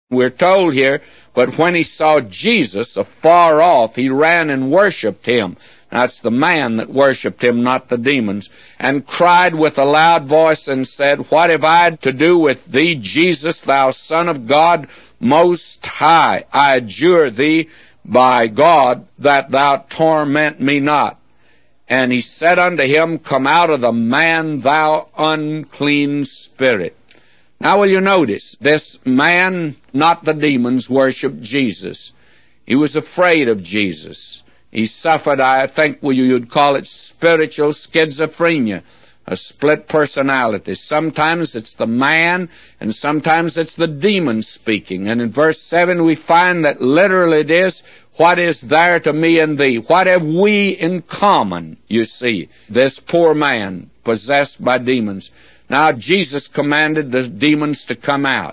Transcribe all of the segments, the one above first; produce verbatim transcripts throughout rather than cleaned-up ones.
We're told here, but when he saw Jesus afar off, he ran and worshipped him. That's the man that worshipped him, not the demons, and cried with a loud voice and said, What have I to do with thee, Jesus, thou Son of God Most High? I adjure thee by God that thou torment me not. And he said unto him, Come out of the man, thou unclean spirit. Now will you notice, this man, not the demons, worshipped Jesus. He was afraid of Jesus. He suffered, I think you'd call it spiritual schizophrenia, a split personality. Sometimes it's the man, and sometimes it's the demon speaking. And in verse seven we find that literally it is, What is there to me and thee? What have we in common, you see? This poor man, possessed by demons. Now Jesus commanded the demons to come out.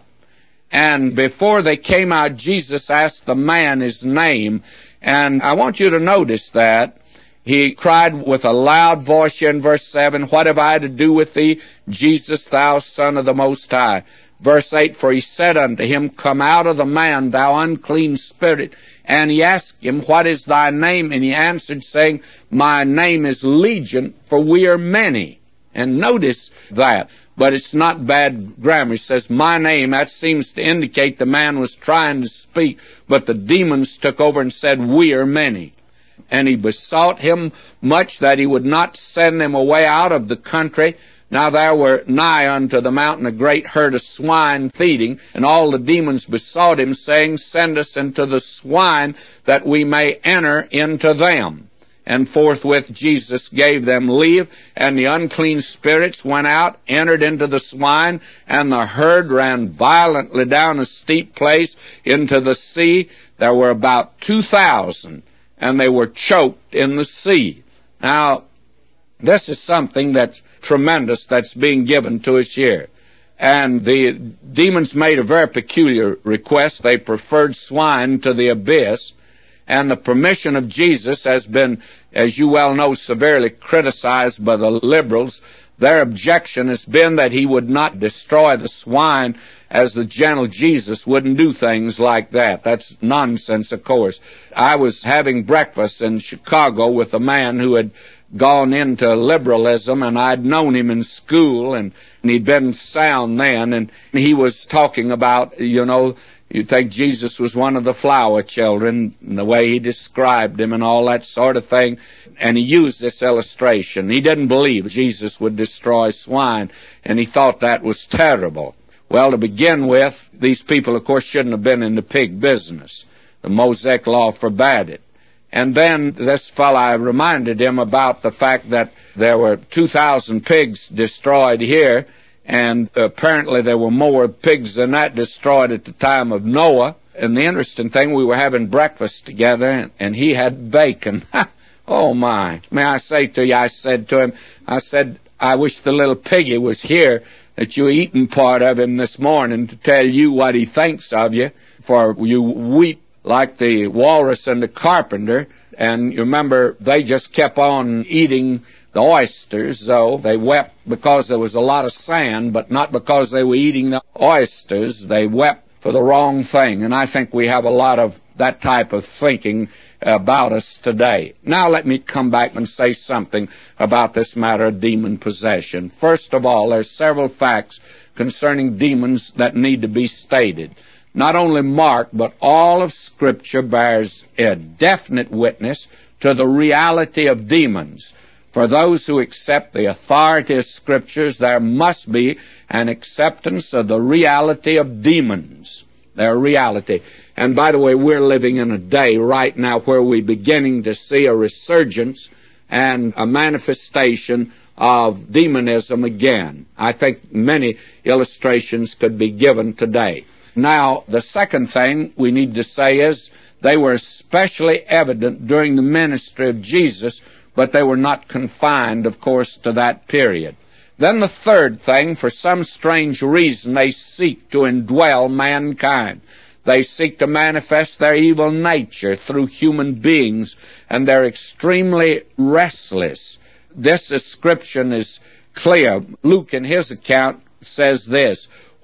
And before they came out, Jesus asked the man his name. And I want you to notice that. He cried with a loud voice here in verse seven, What have I to do with thee, Jesus, thou Son of the Most High? Verse eight, For he said unto him, Come out of the man, thou unclean spirit. And he asked him, What is thy name? And he answered, saying, My name is Legion, for we are many. And notice that. But it's not bad grammar. It says, my name. That seems to indicate the man was trying to speak, but the demons took over and said, we are many. And he besought him much that he would not send them away out of the country. Now there were nigh unto the mountain a great herd of swine feeding, and all the demons besought him, saying, Send us into the swine, that we may enter into them. And forthwith Jesus gave them leave, and the unclean spirits went out, entered into the swine, and the herd ran violently down a steep place into the sea. There were about two thousand, and they were choked in the sea. Now, this is something that's tremendous that's being given to us here. And the demons made a very peculiar request. They preferred swine to the abyss. And the permission of Jesus has been, as you well know, severely criticized by the liberals. Their objection has been that he would not destroy the swine, as the gentle Jesus wouldn't do things like that. That's nonsense, of course. I was having breakfast in Chicago with a man who had gone into liberalism, and I'd known him in school, and, and he'd been sound then, and he was talking about, you know, you'd think Jesus was one of the flower children, and the way he described him and all that sort of thing. And he used this illustration. He didn't believe Jesus would destroy swine, and he thought that was terrible. Well, to begin with, these people, of course, shouldn't have been in the pig business. The Mosaic law forbade it. And then this fellow reminded him about the fact that there were two thousand pigs destroyed here, and apparently there were more pigs than that destroyed at the time of Noah. And the interesting thing, we were having breakfast together, and he had bacon. Oh, my. May I say to you, I said to him, I said, I wish the little piggy was here, that you eaten part of him this morning, to tell you what he thinks of you, for you weep like the walrus and the carpenter. And you remember, they just kept on eating the oysters, though. They wept because there was a lot of sand, but not because they were eating the oysters. They wept for the wrong thing. And I think we have a lot of that type of thinking about us today. Now let me come back and say something about this matter of demon possession. First of all, there's several facts concerning demons that need to be stated. Not only Mark, but all of Scripture bears a definite witness to the reality of demons. For those who accept the authority of Scriptures, there must be an acceptance of the reality of demons, their reality. And by the way, we're living in a day right now where we're beginning to see a resurgence and a manifestation of demonism again. I think many illustrations could be given today. Now, the second thing we need to say is they were especially evident during the ministry of Jesus, but they were not confined, of course, to that period. Then the third thing, for some strange reason, they seek to indwell mankind. They seek to manifest their evil nature through human beings, and they're extremely restless. This description is clear. Luke, in his account, says this,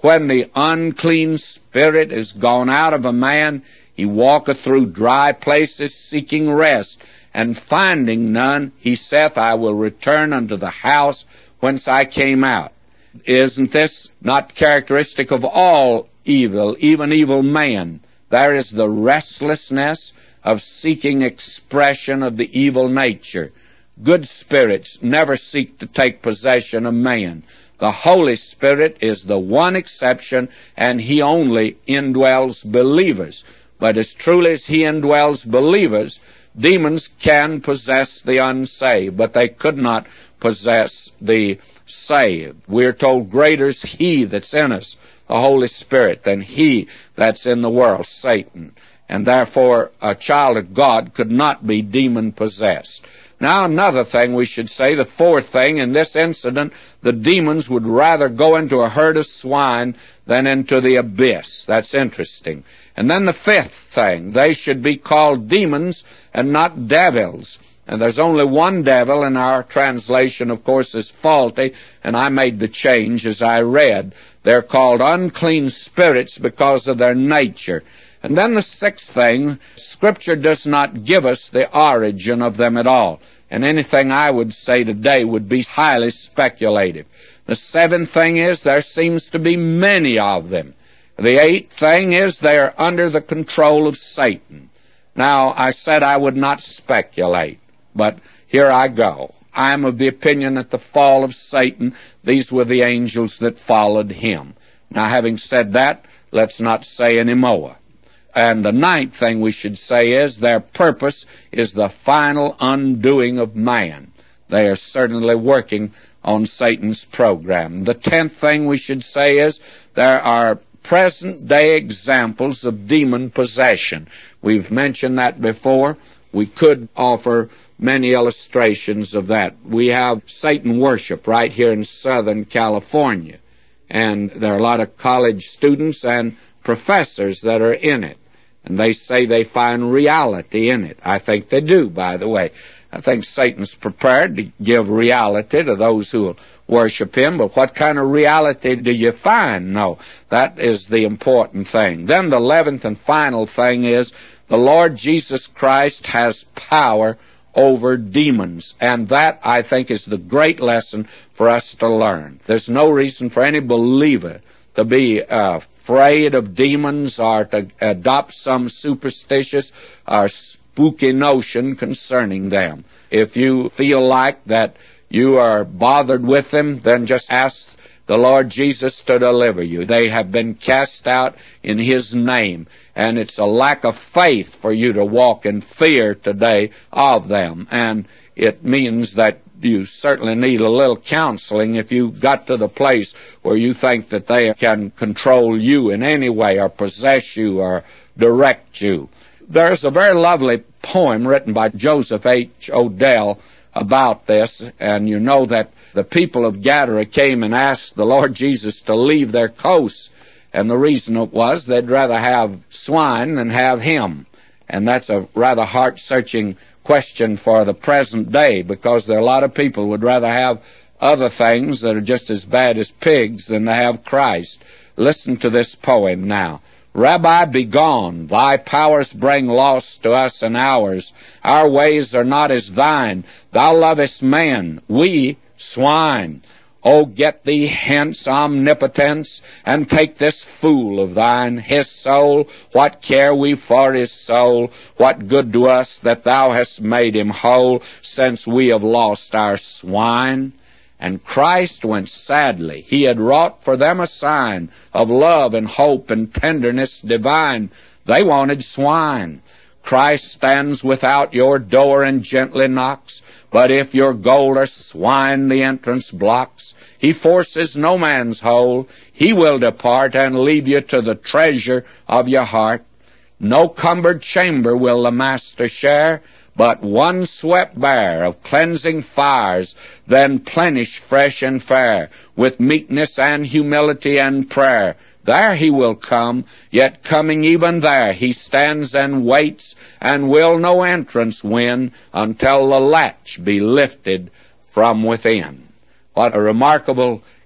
when the unclean spirit is gone out of a man, he walketh through dry places seeking rest, and finding none, he saith, I will return unto the house whence I came out. Isn't this not characteristic of all evil, even evil men? There is the restlessness of seeking expression of the evil nature. Good spirits never seek to take possession of man. The Holy Spirit is the one exception, and He only indwells believers. But as truly as He indwells believers, demons can possess the unsaved, but they could not possess the saved. We're told, greater is He that's in us, the Holy Spirit, than he that's in the world, Satan. And therefore, a child of God could not be demon-possessed. Now, another thing we should say, the fourth thing, in this incident, the demons would rather go into a herd of swine than into the abyss. That's interesting. And then the fifth thing, they should be called demons and not devils. And there's only one devil, and our translation, of course, is faulty, and I made the change as I read. They're called unclean spirits because of their nature. And then the sixth thing, Scripture does not give us the origin of them at all. And anything I would say today would be highly speculative. The seventh thing is there seems to be many of them. The eighth thing is they are under the control of Satan. Now, I said I would not speculate, but here I go. I am of the opinion that the fall of Satan, these were the angels that followed him. Now, having said that, let's not say any more. And the ninth thing we should say is their purpose is the final undoing of man. They are certainly working on Satan's program. The tenth thing we should say is there are present-day examples of demon possession. We've mentioned that before. We could offer many illustrations of that. We have Satan worship right here in Southern California. And there are a lot of college students and professors that are in it. And they say they find reality in it. I think they do, by the way. I think Satan's prepared to give reality to those who will worship him, but what kind of reality do you find? No, that is the important thing. Then the eleventh and final thing is the Lord Jesus Christ has power over demons, and that, I think, is the great lesson for us to learn. There's no reason for any believer to be uh, afraid of demons or to adopt some superstitious or spooky notion concerning them. If you feel like that you are bothered with them, then just ask the Lord Jesus to deliver you. They have been cast out in His name, and it's a lack of faith for you to walk in fear today of them, and it means that you certainly need a little counseling if you got to the place where you think that they can control you in any way or possess you or direct you. There's a very lovely poem written by Joseph H. Odell about this, and you know that the people of Gadara came and asked the Lord Jesus to leave their coasts, and the reason it was they'd rather have swine than have Him. And that's a rather heart-searching question for the present day, because there are a lot of people who would rather have other things that are just as bad as pigs than to have Christ. Listen to this poem now. Rabbi, begone, thy powers bring loss to us and ours. Our ways are not as thine. Thou lovest man, we swine. Oh, get thee hence, omnipotence, and take this fool of thine, his soul. What care we for his soul? What good to us that thou hast made him whole, since we have lost our swine? And Christ went sadly. He had wrought for them a sign of love and hope and tenderness divine. They wanted swine. Christ stands without your door and gently knocks, but if your gold or swine the entrance blocks, He forces no man's hole. He will depart and leave you to the treasure of your heart. No cumbered chamber will the Master share, but one swept bare of cleansing fires, then plenished fresh and fair, with meekness and humility and prayer. There He will come, yet coming even there, He stands and waits, and will no entrance win, until the latch be lifted from within. What a remarkable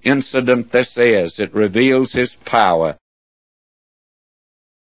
incident this is. It reveals his power.